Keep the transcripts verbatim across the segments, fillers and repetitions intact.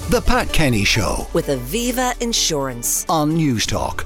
The Pat Kenny Show with Aviva Insurance on Newstalk.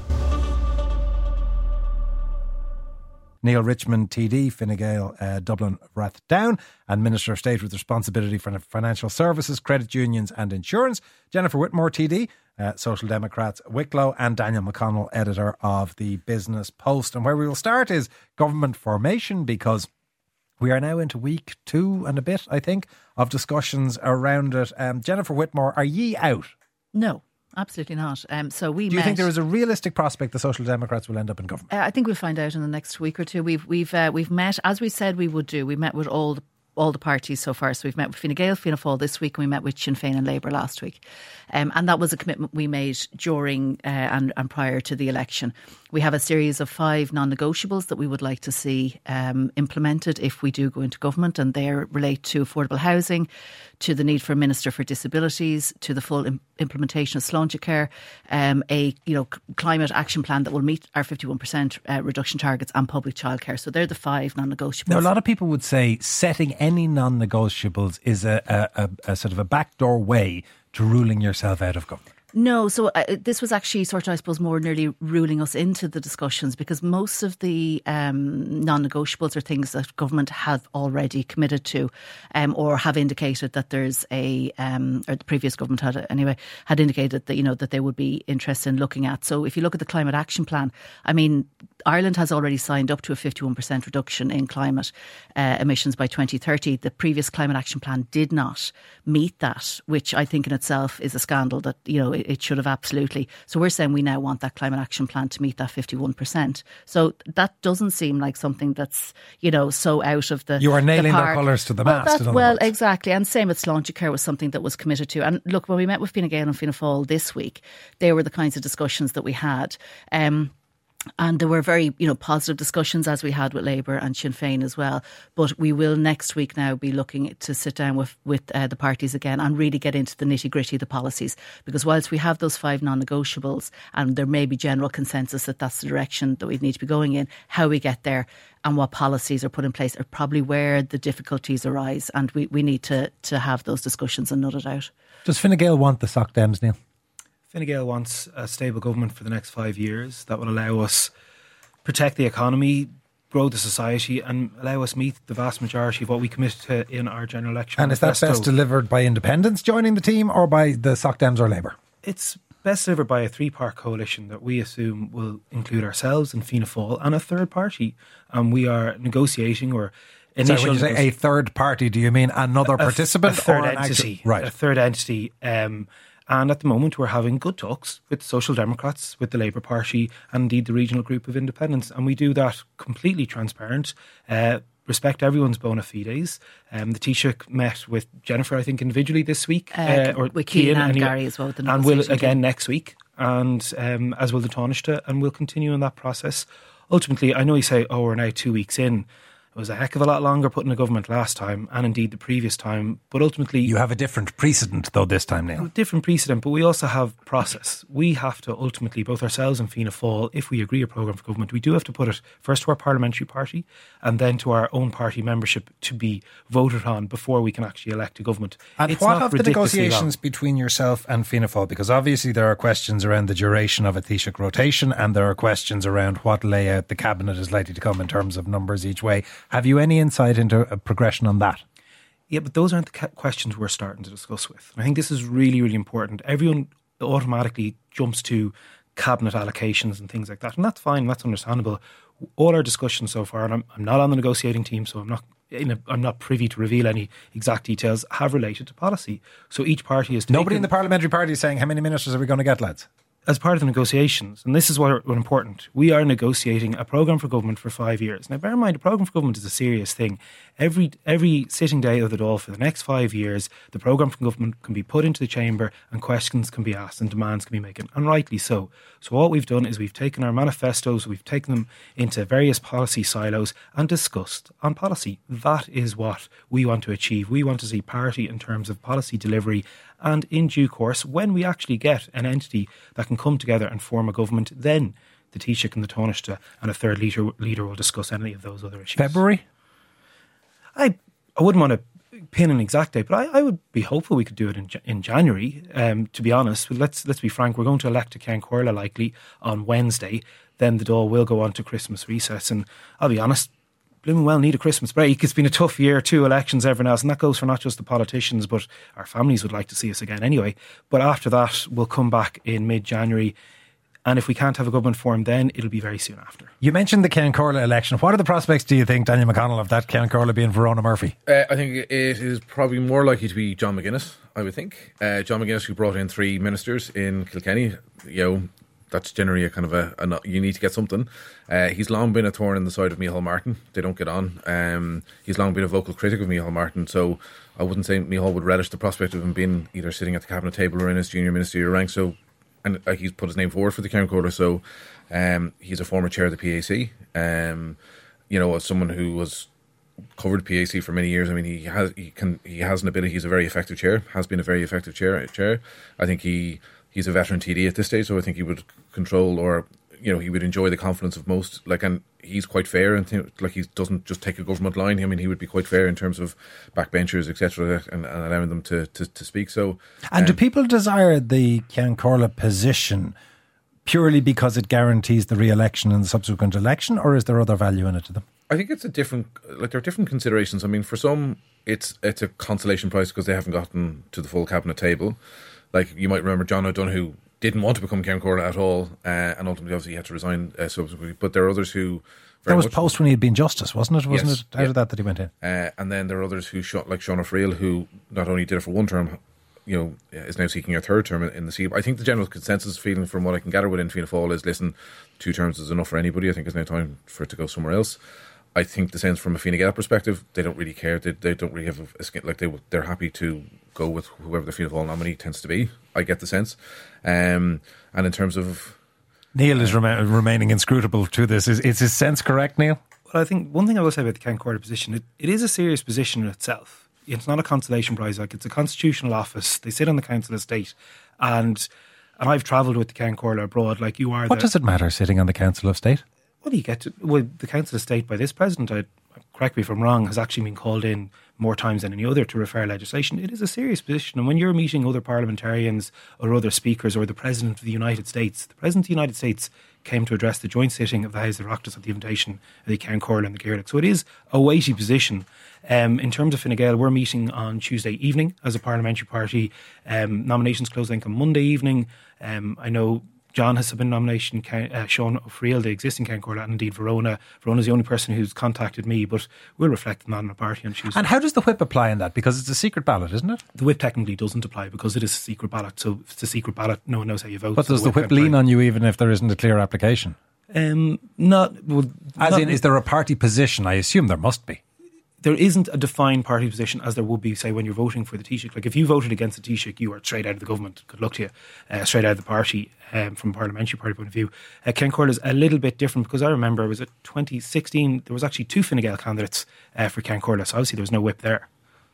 Neil Richmond, T D, Fine Gael, uh, Dublin, Rathdown, and Minister of State with responsibility for financial services, credit unions and insurance. Jennifer Whitmore, T D, uh, Social Democrats, Wicklow, and Daniel McConnell, editor of the Business Post. And where we will start is government formation, because we are now into week two and a bit, I think, of discussions around it. Um, Jennifer Whitmore, are ye out? No. Absolutely not. Um, so we Do you met, think there is a realistic prospect the Social Democrats will end up in government? Uh, I think we'll find out in the next week or two. We've we've uh, we've met, as we said we would do. We met with all the all the parties so far. So we've met with Fine Gael, Fianna Fáil this week, and we met with Sinn Féin and Labour last week. Um, and that was a commitment we made during uh, and, and prior to the election. We have a series of five non-negotiables that we would like to see um, implemented if we do go into government, and they relate to affordable housing, to the need for a Minister for Disabilities, to the full im- implementation of Sláintecare, um, a you know climate action plan that will meet our fifty-one percent uh, reduction targets, and public childcare. So they're the five non-negotiables. Now, a lot of people would say setting any non-negotiables is a, a, a, a sort of a backdoor way to ruling yourself out of government. No, so uh, this was actually sort of, I suppose, more nearly ruling us into the discussions, because most of the um, non-negotiables are things that government have already committed to, um, or have indicated that there's a, um, or the previous government had anyway, had indicated that, you know, that they would be interested in looking at. So if you look at the Climate Action Plan, I mean, Ireland has already signed up to a fifty-one percent reduction in climate uh, emissions by twenty thirty. The previous Climate Action Plan did not meet that, which I think in itself is a scandal that, you know, it, it should have absolutely. So we're saying we now want that Climate Action Plan to meet that fifty-one percent. So that doesn't seem like something that's, you know, so out of the You are nailing the their colours to the well, mast. that, well, exactly. And same with Sláintecare was something that was committed to. And look, when we met with Fine Gael and Fianna Fáil this week, they were the kinds of discussions that we had. Um, And there were very, you know, positive discussions, as we had with Labour and Sinn Féin as well. But we will next week now be looking to sit down with, with uh, the parties again and really get into the nitty gritty of the policies. Because whilst we have those five non-negotiables, and there may be general consensus that that's the direction that we need to be going in, how we get there and what policies are put in place are probably where the difficulties arise. And we, we need to, to have those discussions and nut it out. Does Fine Gael want the Soc Dems, Neil? Fine Gael wants a stable government for the next five years that will allow us protect the economy, grow the society, and allow us meet the vast majority of what we committed to in our general election. And is that best delivered by independents joining the team, or by the Soc Dems or Labour? It's best delivered by a three-part coalition that we assume will include ourselves and Fianna Fáil and a third party. And we are negotiating or So when you say a third party, do you mean another a, participant a third or an entity? Actual, right, a third entity. Um, And at the moment, we're having good talks with Social Democrats, with the Labour Party, and indeed the regional group of independents. And we do that completely transparent, uh, respect everyone's bona fides. Um, the Taoiseach met with Jennifer, I think, individually this week. Uh, uh, or with Cian and anyway, Gary as well. And will again next week, and um, as will the Taoiseach, and we'll continue in that process. Ultimately, I know you say, oh, we're now two weeks in. It was a heck of a lot longer putting a government last time, and indeed the previous time. But ultimately, you have a different precedent though this time, Neil. Different precedent, but we also have process. We have to ultimately, both ourselves and Fianna Fáil, if we agree a programme for government, we do have to put it first to our parliamentary party and then to our own party membership to be voted on before we can actually elect a government. And it's what not of the negotiations long. between yourself and Fianna Fáil? Because obviously there are questions around the duration of a Taoiseach rotation, and there are questions around what layout the cabinet is likely to come in terms of numbers each way. Have you any insight into a progression on that? Yeah, but those aren't the questions we're starting to discuss with. I think this is really, really important. Everyone automatically jumps to cabinet allocations and things like that, and that's fine, that's understandable. All our discussions so far, and I'm, I'm not on the negotiating team, so I'm not in a, I'm not privy to reveal any exact details, have related to policy. So each party is taken, nobody in the parliamentary party is saying, how many ministers are we going to get, lads? As part of the negotiations, and this is what are important, we are negotiating a programme for government for five years. Now, bear in mind, a programme for government is a serious thing. Every every sitting day of the Dáil for the next five years, the programme for government can be put into the chamber and questions can be asked and demands can be made, and rightly so. So what we've done is we've taken our manifestos, we've taken them into various policy silos and discussed on policy. That is what we want to achieve. We want to see parity in terms of policy delivery. And in due course, when we actually get an entity that can come together and form a government, then the Taoiseach and the Taoiseach and a third leader, leader will discuss any of those other issues. February? I I wouldn't want to pin an exact date, but I, I would be hopeful we could do it in in January. Um, to be honest, but let's let's be frank. We're going to elect a Ceann Comhairle likely on Wednesday. Then the Dáil will go on to Christmas recess, and I'll be honest, blooming well need a Christmas break. It's been a tough year, two elections, everyone else, and that goes for not just the politicians, but our families would like to see us again anyway. But after that, we'll come back in mid-January. And if we can't have a government form, then it'll be very soon after. You mentioned the Ceann Comhairle election. What are the prospects, do you think, Daniel McConnell, of that Ceann Comhairle being Verona Murphy? Uh, I think it is probably more likely to be John McGuinness, I would think. Uh, John McGuinness, who brought in three ministers in Kilkenny, you know, that's generally a kind of a, a you need to get something. Uh, he's long been a thorn in the side of Micheál Martin. They don't get on. Um, he's long been a vocal critic of Micheál Martin, so I wouldn't say Micheál would relish the prospect of him being either sitting at the cabinet table or in his junior ministerial rank. So, and uh, he's put his name forward for the Ceann Comhairle, so um, he's a former chair of the P A C. Um, you know, as someone who was covered P A C for many years, I mean, he has he can he has an ability. He's a very effective chair. Has been a very effective chair. Chair. I think he he's a veteran T D at this stage, so I think he would control, or you know, he would enjoy the confidence of most. Like, and he's quite fair, and th- like he doesn't just take a government line. I mean, he would be quite fair in terms of backbenchers, et cetera, and, and allowing them to, to, to speak. So, and um, do people desire the Ceann Comhairle position purely because it guarantees the re-election and the subsequent election, or is there other value in it to them? I think it's a different, like there are different considerations. I mean, for some, it's it's a consolation prize because they haven't gotten to the full cabinet table. Like, you might remember John O'Donoghue didn't want to become Ceann Comhairle at all, uh, and ultimately, obviously, he had to resign uh, subsequently. But there are others who... That was post when he had been Justice, wasn't it? Wasn't yes, it out yeah. of that that he went in? Uh, and then there are others who shot, like Sean O'Friel, who not only did it for one term, you know, is now seeking a third term in the seat. I think the general consensus feeling from what I can gather within Fianna Fáil is, listen, two terms is enough for anybody. I think it's now time for it to go somewhere else. I think the sense from a Fine Gael perspective, they don't really care. They, they don't really have a, a skin, like they they're happy to go with whoever the Fianna Fáil nominee tends to be. I get the sense. Um, and in terms of Neil is rema- remaining inscrutable to this. Is is his sense correct, Neil? Well, I think one thing I will say about the Ceann Comhairle position, it, it is a serious position in itself. It's not a consolation prize. Like, it's a constitutional office. They sit on the Council of State, and and I've travelled with the Ceann Comhairle abroad. Like you are. What the, does it matter sitting on the Council of State? Well, you get to, well, the Council of State by this president, I, correct me if I'm wrong, has actually been called in more times than any other to refer legislation. It is a serious position. And when you're meeting other parliamentarians or other speakers or the President of the United States, the President of the United States came to address the joint sitting of the House of Oireachtas at the invitation of the Ceann Comhairle and the Gaelic. So it is a weighty position. Um, in terms of Fine Gael, we're meeting on Tuesday evening as a parliamentary party. Um, nominations close, I think, on Monday evening. Um, I know John has submitted nomination, uh, Sean O'Friel, the existing Ceann Comhairle, and indeed Verona. Verona's the only person who's contacted me, but we'll reflect on the party on Tuesday. And how does the whip apply in that? Because it's a secret ballot, isn't it? The whip technically doesn't apply because it is a secret ballot. So if it's a secret ballot, no one knows how you vote. But so does the whip, whip lean on you even if there isn't a clear application? Um, not, well, As not, in, is there a party position? I assume there must be. There isn't a defined party position as there would be, say, when you're voting for the Taoiseach. Like, if you voted against the Taoiseach, you are straight out of the government. Good luck to you. Uh, straight out of the party, um, from a parliamentary party point of view. Uh, Ceann Comhairle is a little bit different because I remember, was it twenty sixteen, there was actually two Fine Gael candidates uh, for Ceann Comhairle, so obviously there was no whip there.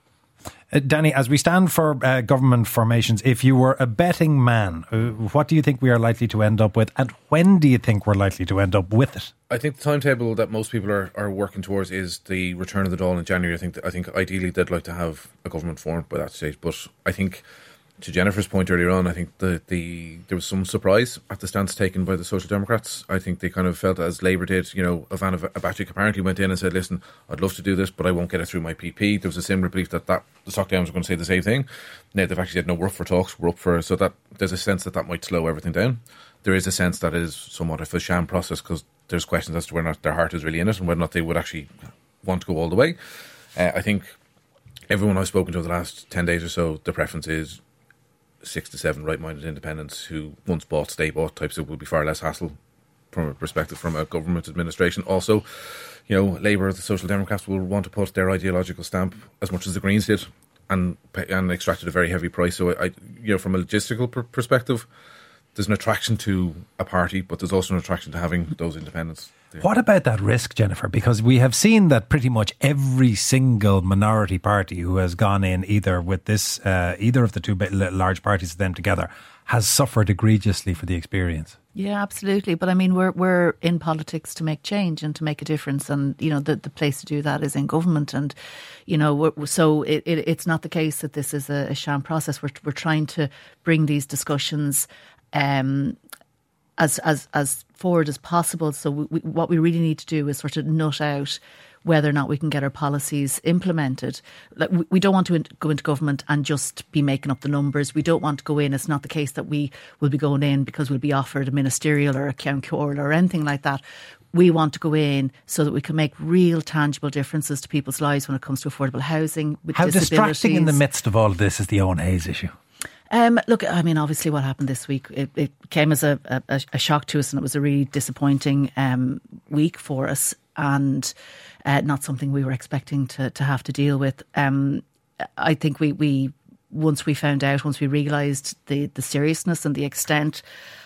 Uh, Danny, as we stand for uh, government formations, if you were a betting man, uh, what do you think we are likely to end up with, and when do you think we're likely to end up with it? I think the timetable that most people are, are working towards is the return of the Dáil in January. I think that, I think ideally they'd like to have a government formed by that stage. But I think, to Jennifer's point earlier on, I think the, the there was some surprise at the stance taken by the Social Democrats. I think they kind of felt, as Labour did, you know, Ivana Bacik apparently went in and said, listen, I'd love to do this, but I won't get it through my P P. There was a similar belief that, that the Stock Downs were going to say the same thing. Now they've actually said, no, we're up for talks, we're up for... So that there's a sense that that might slow everything down. There is a sense that it is somewhat of a sham process because there's questions as to whether or not their heart is really in it and whether or not they would actually want to go all the way. Uh, I think everyone I've spoken to over the last ten days or so, the preference is six to seven right-minded independents who once bought, stay bought types. It would be far less hassle from a perspective from a government administration. Also, you know, Labour, the Social Democrats will want to put their ideological stamp as much as the Greens did and and extracted a very heavy price. So I, you know, from a logistical per- perspective, there's an attraction to a party, but there's also an attraction to having those independents there. What about that risk, Jennifer? Because we have seen that pretty much every single minority party who has gone in either with this, uh, either of the two large parties of them together, has suffered egregiously for the experience. Yeah, absolutely. But I mean, we're we're in politics to make change and to make a difference, and you know, the, the place to do that is in government. And you know, we're, so it, it, it's not the case that this is a, a sham process. We're we're trying to bring these discussions um, as as as forward as possible. So we, we, what we really need to do is sort of nut out whether or not we can get our policies implemented. Like, we, we don't want to in, go into government and just be making up the numbers. We don't want to go in. It's not the case that we will be going in because we'll be offered a ministerial or a county cúrla or anything like that. We want to go in so that we can make real tangible differences to people's lives when it comes to affordable housing, with How disabilities. distracting in the midst of all of this is the Owen Hayes issue? Um, look, I mean, obviously what happened this week, it, it came as a, a, a shock to us, and it was a really disappointing um, week for us, and uh, not something we were expecting to, to have to deal with. Um, I think we, we once we found out, once we realised the, the seriousness and the extent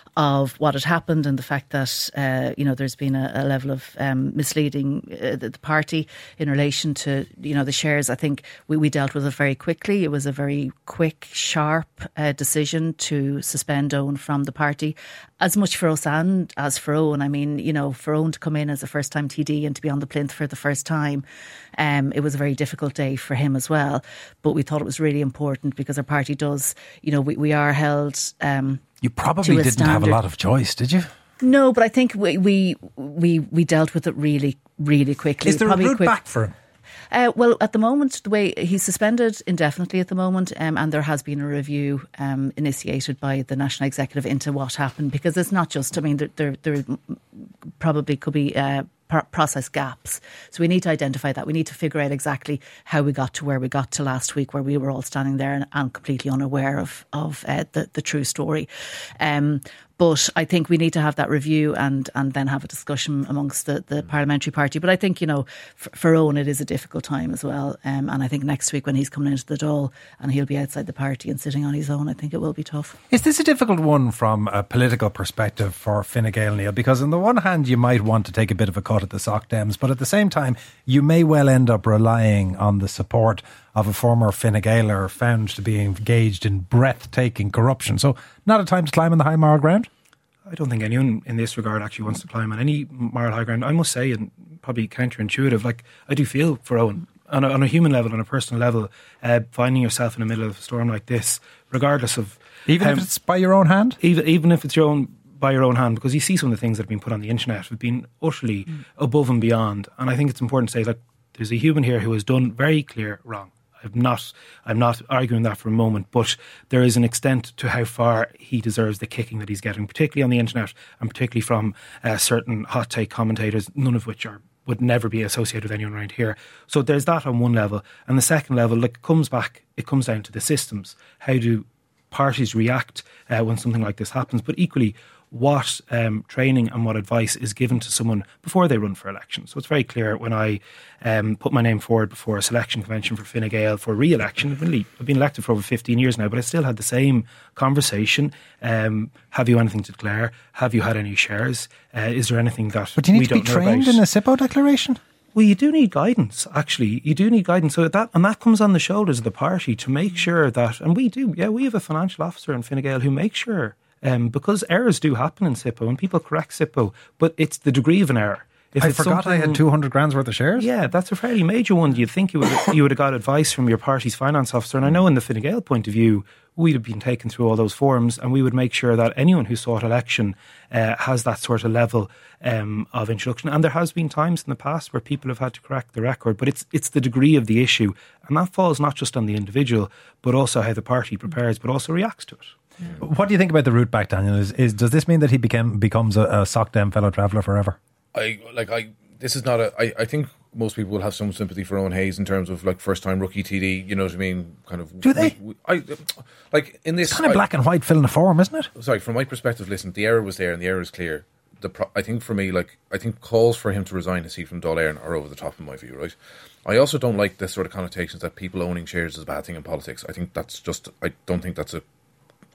of what had happened, and the fact that uh, you know, there's been a, a level of um, misleading uh, the, the party in relation to, you know, the shares. I think we, we dealt with it very quickly. It was a very quick, sharp uh, decision to suspend Owen from the party, as much for us and as for Owen. I mean, you know, for Owen to come in as a first time T D and to be on the plinth for the first time, um, it was a very difficult day for him as well. But we thought it was really important because our party does, you know, we, we are held um, You probably didn't standard. have a lot of choice, did you? No, but I think we we we, we dealt with it really, really quickly. Is there Probably a route quick, back for him? Uh, well, at the moment, the way he's suspended indefinitely at the moment, um, and there has been a review um, initiated by the National Executive into what happened, because it's not just, I mean, there there, there probably could be uh, process gaps. So we need to identify that. We need to figure out exactly how we got to where we got to last week, where we were all standing there and, and completely unaware of, of uh, the, the true story. Um, But I think we need to have that review and, and then have a discussion amongst the, the parliamentary party. But I think, you know, for, for Owen, it is a difficult time as well. Um, and I think next week when he's coming into the Dáil and he'll be outside the party and sitting on his own, I think it will be tough. Is this a difficult one from a political perspective for Fine Gael, Neil? Because on the one hand, you might want to take a bit of a cut at the Soc Dems, but at the same time, you may well end up relying on the support of a former Fine Gaeler found to be engaged in breathtaking corruption. So not a time to climb on the high moral ground? I don't think anyone in this regard actually wants to climb on any moral high ground. I must say, and probably counterintuitive, like, I do feel for Owen on a, on a human level, on a personal level, uh, finding yourself in the middle of a storm like this, regardless of... Even um, if it's by your own hand? Even, even if it's your own by your own hand, because you see some of the things that have been put on the internet have been utterly mm. above and beyond. And I think it's important to say, like, there's a human here who has done very clear wrong. I'm not I'm not arguing that for a moment, but there is an extent to how far he deserves the kicking that he's getting, particularly on the internet and particularly from uh, certain hot take commentators, none of which are would never be associated with anyone around here. So there's that on one level. And the second level, like, it comes back, it comes down to the systems. How do parties react uh, when something like this happens? But equally, what um, training and what advice is given to someone before they run for election. So it's very clear when I um, put my name forward before a selection convention for Fine Gael for re-election. I've been, I've been elected for over fifteen years now, but I still had the same conversation. Um, have you anything to declare? Have you had any shares? Uh, is there anything that But do you we need to be don't know trained about? in a SIPO declaration? Well, you do need guidance, actually. You do need guidance. So that, and that comes on the shoulders of the party to make sure that, and we do, yeah, we have a financial officer in Fine Gael who makes sure, um, because errors do happen in SIPO and people correct SIPO, but it's the degree of an error. If I it's forgot I had something- two hundred grand's worth of shares. Yeah, that's a fairly major one. You'd think you would you would have got advice from your party's finance officer. And I know in the Fine Gael point of view, we'd have been taken through all those forms and we would make sure that anyone who sought election uh, has that sort of level um, of introduction. And there has been times in the past where people have had to correct the record, but it's it's the degree of the issue. And that falls not just on the individual, but also how the party prepares, but also reacts to it. What do you think about the route back, Daniel? Is, is does this mean that he became becomes a, a Soc Dem fellow traveller forever? I like I. This is not a. I, I think most people will have some sympathy for Owen Hayes in terms of like first time rookie T D. You know what I mean? Kind of. Do they? we- I like in this It's kind of I- black and white filling a form, isn't it? Sorry, from my perspective, listen, the error was there and the error is clear. The pro- I think for me, like I think calls for him to resign his seat from Dáil Éireann are over the top in my view. Right. I also don't like the sort of connotations that people owning shares is a bad thing in politics. I think that's just. I don't think that's a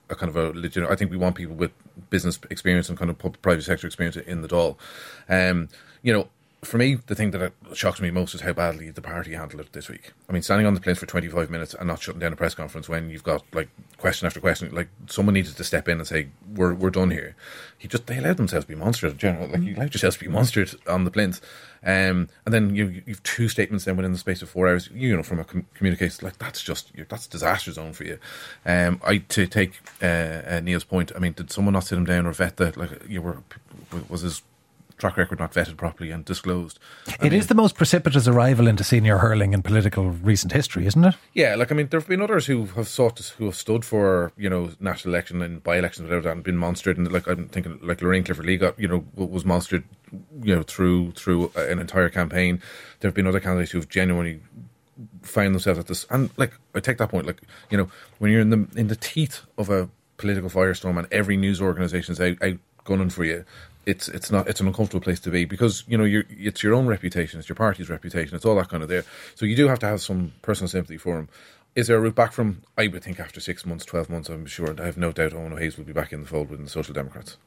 a kind of a legitimate. I think we want people with business experience and kind of public, private sector experience in the Dáil. Um, you know, for me, the thing that shocks me most is how badly the party handled it this week. I mean, standing on the plinth for twenty-five minutes and not shutting down a press conference when you've got like question after question, like someone needed to step in and say, we're we're done here. He just, they allowed themselves to be monstered in general. Like, you allowed yourselves to be monstered on the plinth. Um, and then you, you've two statements then within the space of four hours, you know, from a com- communication, like that's just, that's a disaster zone for you. Um, I, to take uh, uh, Neil's point, I mean, did someone not sit him down or vet the, like, you were, was his track record not vetted properly and disclosed? I It mean, is the most precipitous arrival into senior hurling in political recent history, isn't it? yeah, like, I mean, there have been others who have sought, to, who have stood for, you know, national election and by-elections without that and been monstered. And like, I'm thinking, like, Lorraine Clifford Lee got, you know, was monstered, you know, through through an entire campaign. There have been other candidates who have genuinely found themselves at this. And like, I take that point, like, you know, when you're in the in the teeth of a political firestorm and every news organisation is out, out gunning for you, it's it's not it's an uncomfortable place to be, because, you know, you're, it's your own reputation, it's your party's reputation, it's all that kind of there. So you do have to have some personal sympathy for him. Is there a route back from? I would think after six months, twelve months, I'm sure, I have no doubt Owen O'Hays will be back in the fold with the Social Democrats.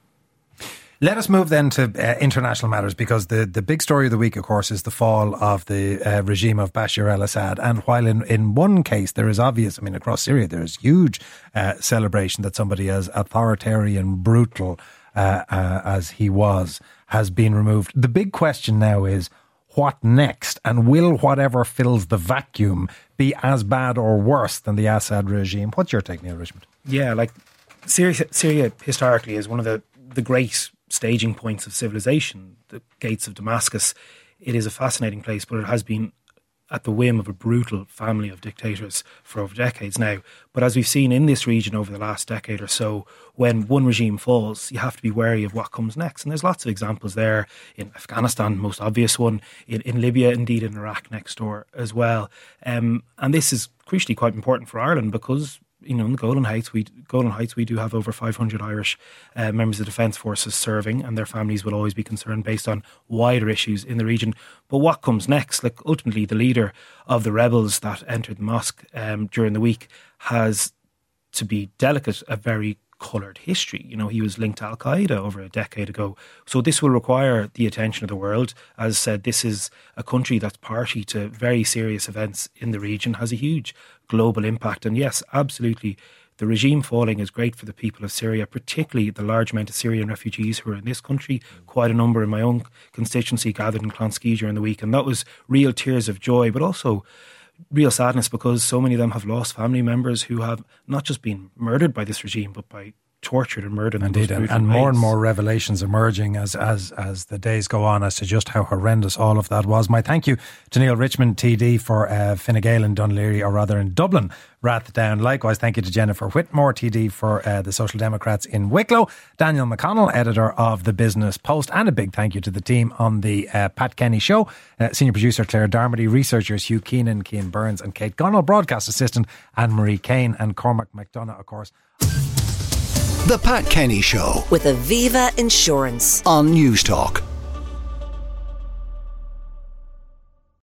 Let us move then to uh, international matters, because the, the big story of the week, of course, is the fall of the uh, regime of Bashar al-Assad. And while in, in one case there is obvious, I mean, across Syria there is huge uh, celebration that somebody as authoritarian, brutal uh, uh, as he was has been removed. The big question now is, what next? And will whatever fills the vacuum be as bad or worse than the Assad regime? What's your take, Neil Richmond? Yeah, like Syria, Syria historically is one of the, the great staging points of civilization, the gates of Damascus. It is a fascinating place, but it has been at the whim of a brutal family of dictators for over decades now. But as we've seen in this region over the last decade or so, when one regime falls, you have to be wary of what comes next. And there's lots of examples there in Afghanistan, most obvious one, in, in Libya, indeed in Iraq next door as well. Um, and this is crucially quite important for Ireland, because, you know, in the Golan Heights, we Golan Heights, we do have over five hundred Irish uh, members of the Defence Forces serving, and their families will always be concerned based on wider issues in the region. But what comes next? Like, ultimately, the leader of the rebels that entered the mosque um, during the week has, to be delicate, a very coloured history. You know, he was linked to Al Qaeda over a decade ago. So this will require the attention of the world. As I said, this is a country that's party to very serious events in the region, has a huge global impact. And yes, absolutely, the regime falling is great for the people of Syria, particularly the large amount of Syrian refugees who are in this country. Quite a number in my own constituency gathered in Clonskee during the week. And that was real tears of joy, but also real sadness, because so many of them have lost family members who have not just been murdered by this regime, but by tortured and murdered. Indeed, and, and more and more revelations emerging as as as the days go on as to just how horrendous all of that was. My thank you to Neil Richmond, T D for uh, Fine Gael in Dún Laoghaire, or rather in Dublin, Rathdown. Likewise, thank you to Jennifer Whitmore, T D for uh, the Social Democrats in Wicklow, Daniel McConnell, editor of the Business Post, and a big thank you to the team on the uh, Pat Kenny Show, uh, senior producer Claire Darmody, researchers Hugh Keenan, Cian Burns and Kate Gunnell, broadcast assistant Anne-Marie Kane, and Cormac McDonough, of course. The Pat Kenny Show with Aviva Insurance on News Talk.